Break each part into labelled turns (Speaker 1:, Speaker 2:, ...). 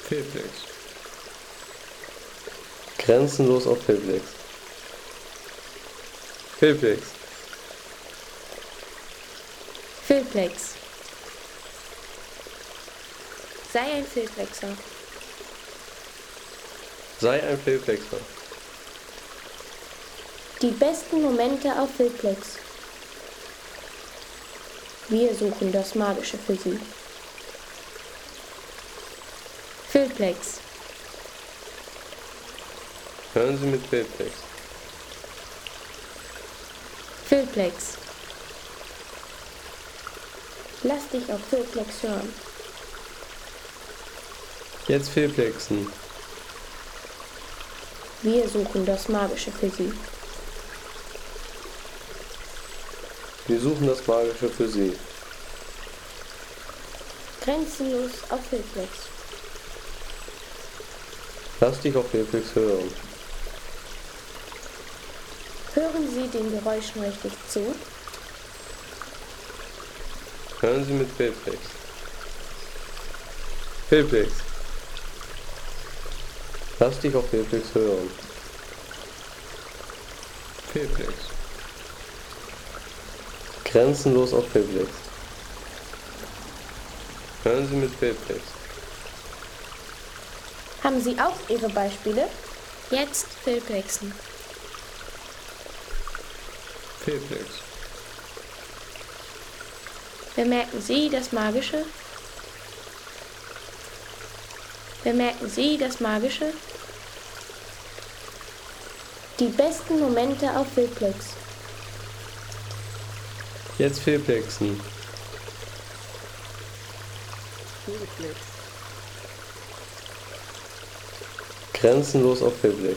Speaker 1: Filplex. Grenzenlos auf Filplex. Filplex.
Speaker 2: Filplex. Sei ein Filplexer.
Speaker 1: Sei ein Filplexer.
Speaker 2: Die besten Momente auf Filplex. Wir suchen das Magische für Sie. Filplex.
Speaker 1: Hören Sie mit Filplex.
Speaker 2: Filplex. Lass dich auf Filplex hören.
Speaker 1: Jetzt Filplexen.
Speaker 2: Wir suchen das Magische für Sie.
Speaker 1: Wir suchen das Magische für Sie.
Speaker 2: Grenzenlos auf Filplex.
Speaker 1: Lass dich auf Filplex hören.
Speaker 2: Hören Sie den Geräuschen richtig zu?
Speaker 1: Hören Sie mit Filplex. Filplex. Lass dich auf Filplex hören. Filplex. Grenzenlos auf Filplex. Hören Sie mit Filplex.
Speaker 2: Haben Sie auch Ihre Beispiele? Jetzt Filplexen.
Speaker 1: Filplex.
Speaker 2: Bemerken Sie das Magische? Bemerken Sie das Magische? Die besten Momente auf Filplex.
Speaker 1: Jetzt Filplexen.
Speaker 2: Filplex.
Speaker 1: Grenzenlos auf Filplex.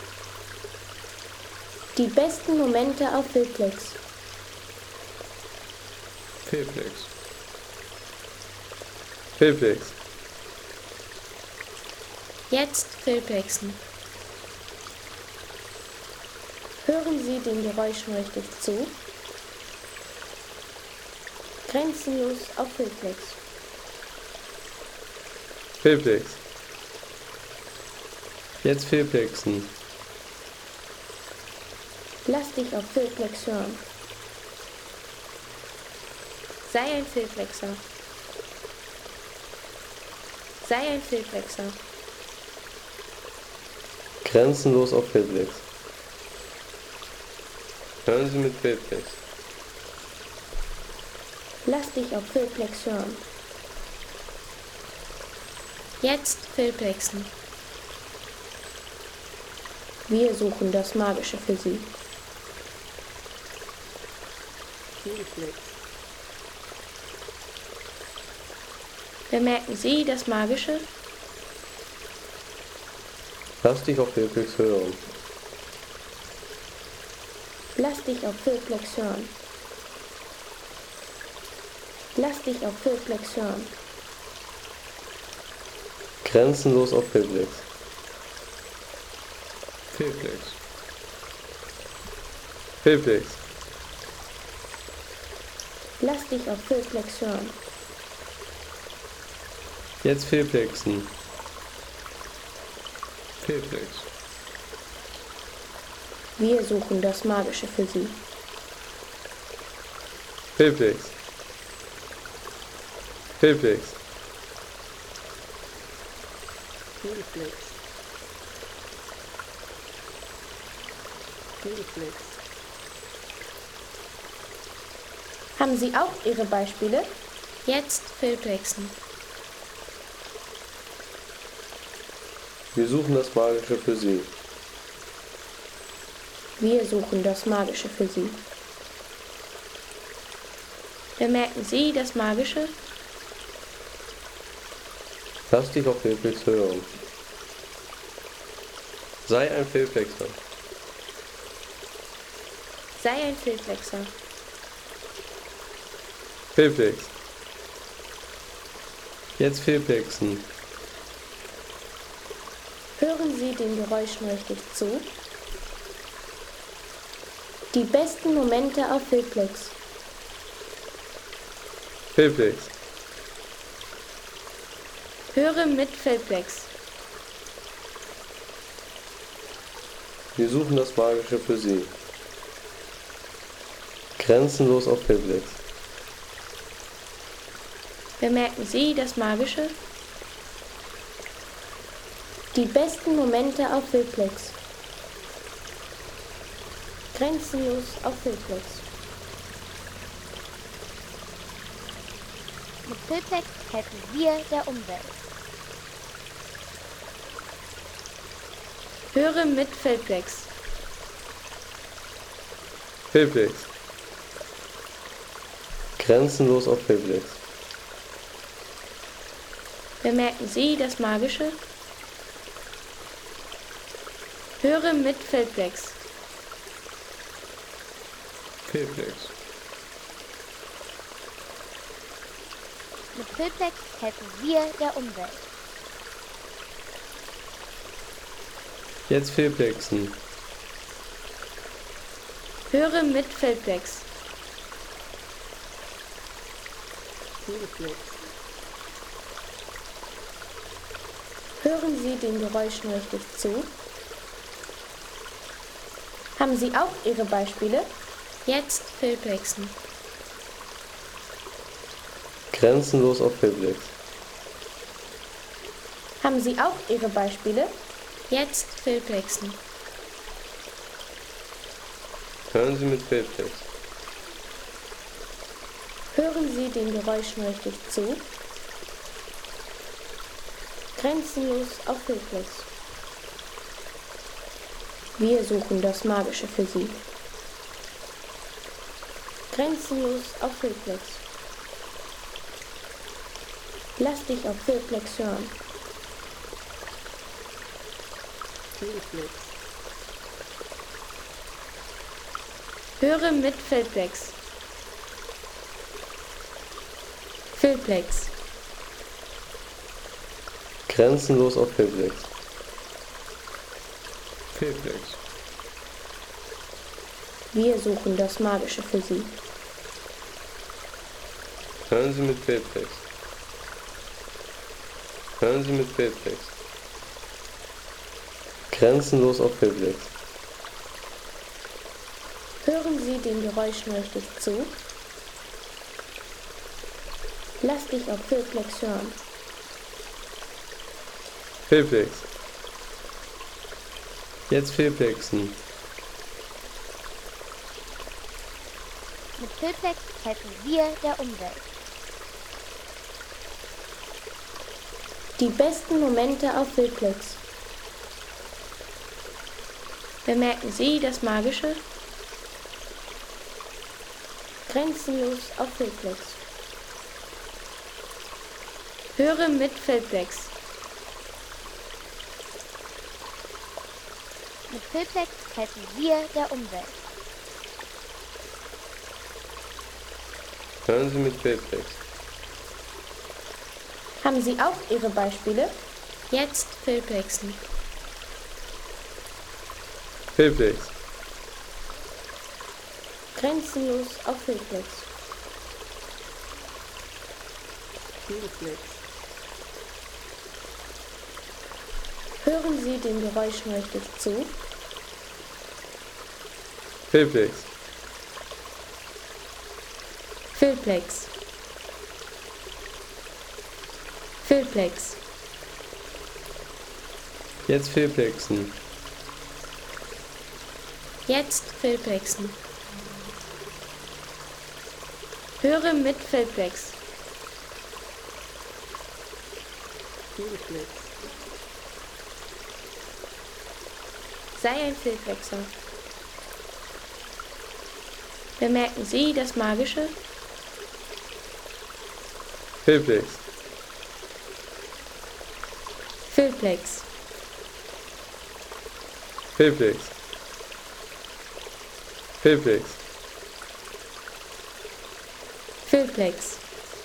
Speaker 2: Die besten Momente auf Filplex.
Speaker 1: Filplex. Filplex.
Speaker 2: Jetzt Filplexen. Hören Sie den Geräuschen richtig zu? Grenzenlos auf Filplex.
Speaker 1: Filplex. Jetzt Filplexen.
Speaker 2: Lass dich auf Filplex hören. Sei ein Filplexer. Sei ein Filplexer.
Speaker 1: Grenzenlos auf Filplex. Hören Sie mit Filplex.
Speaker 2: Lass dich auf Filplex hören. Jetzt Filplexen. Wir suchen das Magische für Sie. Filplex. Bemerken Sie das Magische?
Speaker 1: Lass dich auf Filplex hören.
Speaker 2: Lass dich auf Filplex hören. Lass dich auf Filplex hören.
Speaker 1: Grenzenlos auf Filplex. Filplex. Filplex.
Speaker 2: Lass dich auf Filplex hören.
Speaker 1: Jetzt Filplexen. Filplex.
Speaker 2: Wir suchen das Magische für Sie.
Speaker 1: Filplex. Filplex.
Speaker 2: Filplex. Filplex. Haben Sie auch Ihre Beispiele? Jetzt Filplexen.
Speaker 1: Wir suchen das Magische für Sie.
Speaker 2: Wir suchen das Magische für Sie. Bemerken Sie das Magische?
Speaker 1: Lass dich auf Filplex hören. Sei ein Filplexer.
Speaker 2: Sei ein Filplexer.
Speaker 1: Filplex. Jetzt Filplexen.
Speaker 2: Hören Sie den Geräuschen richtig zu? Die besten Momente auf Filplex.
Speaker 1: Filplex.
Speaker 2: Höre mit Filplex.
Speaker 1: Wir suchen das Magische für Sie. Grenzenlos auf Filplex.
Speaker 2: Bemerken Sie das Magische? Die besten Momente auf Filplex. Grenzenlos auf Filplex.
Speaker 3: Mit Filplex helfen wir der Umwelt.
Speaker 2: Höre mit Filplex.
Speaker 1: Filplex. Grenzenlos auf Filplex.
Speaker 2: Bemerken Sie das Magische? Höre mit Filplex.
Speaker 1: Filplex.
Speaker 3: Mit Filplex helfen wir der Umwelt.
Speaker 1: Jetzt Filplexen.
Speaker 2: Höre mit Filplex. Hören Sie den Geräuschen richtig zu? Haben Sie auch Ihre Beispiele? Jetzt Filplexen.
Speaker 1: Grenzenlos auf Filplex.
Speaker 2: Haben Sie auch Ihre Beispiele? Jetzt Filplexen.
Speaker 1: Hören Sie mit Filplex.
Speaker 2: Hören Sie den Geräuschen richtig zu? Grenzenlos auf Filplex. Wir suchen das Magische für Sie. Grenzenlos auf Filplex. Lass dich auf Filplex hören. Höre mit Filplex. Filplex.
Speaker 1: Grenzenlos auf Filplex. Filplex.
Speaker 2: Wir suchen das Magische für Sie.
Speaker 1: Hören Sie mit Filplex. Hören Sie mit Filplex. Grenzenlos auf Filplex.
Speaker 2: Hören Sie den Geräuschen richtig zu? Lass dich auf Filplex hören.
Speaker 1: Filplex. Jetzt Filplexen.
Speaker 3: Mit Filplex helfen wir der Umwelt.
Speaker 2: Die besten Momente auf Filplex. Bemerken Sie das Magische? Grenzenlos auf Filplex. Höre mit Filplex.
Speaker 3: Mit Filplex helfen wir der Umwelt.
Speaker 1: Hören Sie mit Filplex.
Speaker 2: Haben Sie auch Ihre Beispiele? Jetzt Filplexen.
Speaker 1: Filplex.
Speaker 2: Grenzenlos auf Filplex. Hören Sie den Geräuschen richtig zu?
Speaker 1: Filplex.
Speaker 2: Filplex. Filplex.
Speaker 1: Jetzt Filplexen.
Speaker 2: Jetzt Filplexen. Höre mit Filplex. Sei ein Filplexer. Bemerken Sie das Magische?
Speaker 1: Filplex.
Speaker 2: Filplex.
Speaker 1: Filplex. Filplex.
Speaker 2: Filplex.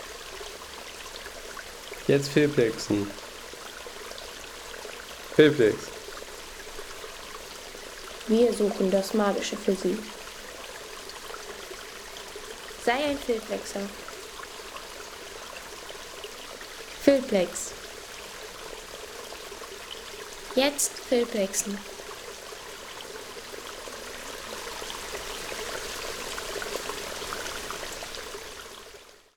Speaker 1: Jetzt Filplexen. Filplex.
Speaker 2: Wir suchen das Magische für Sie. Sei ein Filplexer. Filplex. Jetzt Filplexen.